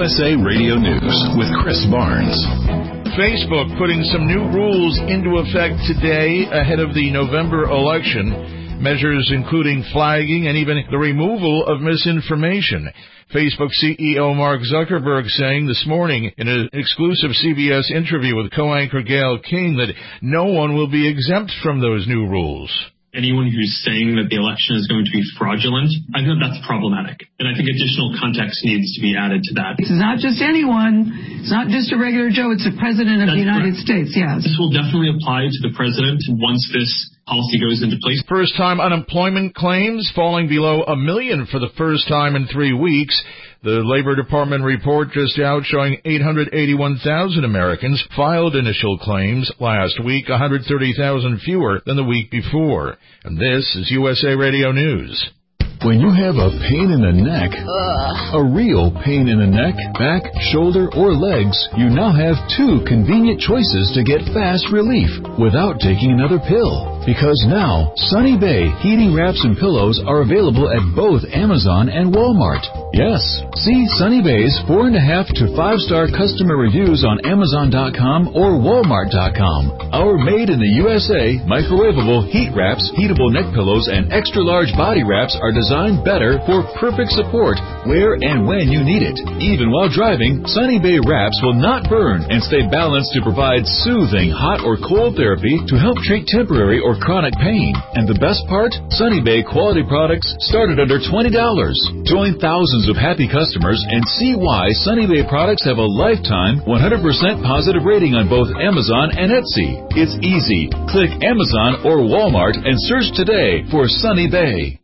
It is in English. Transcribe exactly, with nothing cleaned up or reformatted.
S A Radio News with Chris Barnes. Facebook putting some new rules into effect today ahead of the November election. Measures including flagging and even the removal of misinformation. Facebook C E O Mark Zuckerberg saying this morning in an exclusive C B S interview with co-anchor Gayle King that no one will be exempt from those new rules. Anyone who's saying that the election is going to be fraudulent, I think that's problematic. And I think additional context needs to be added to that. It's not just anyone. It's not just a regular Joe. It's the President of that's the United correct. States, yes. This will definitely apply to the President once this policy goes into place. First-time unemployment claims falling below a million for the first time in three weeks. The Labor Department report just out showing eight hundred eighty-one thousand Americans filed initial claims last week, one hundred thirty thousand fewer than the week before. And this is U S A Radio News. When you have a pain in the neck, Ugh. a real pain in the neck, back, shoulder, or legs, you now have two convenient choices to get fast relief without taking another pill. Because now, Sunny Bay heating wraps and pillows are available at both Amazon and Walmart. Yes, see Sunny Bay's four and a half to five star customer reviews on Amazon dot com or Walmart dot com. Our made in the U S A microwavable heat wraps, heatable neck pillows, and extra large body wraps are designed better for perfect support where and when you need it. Even while driving, Sunny Bay wraps will not burn and stay balanced to provide soothing hot or cold therapy to help treat temporary or chronic pain. And the best part? Sunny Bay quality products start at under twenty dollars. Join thousands of happy customers and see why Sunny Bay products have a lifetime one hundred percent positive rating on both Amazon and Etsy. It's easy. Click Amazon or Walmart and search today for Sunny Bay.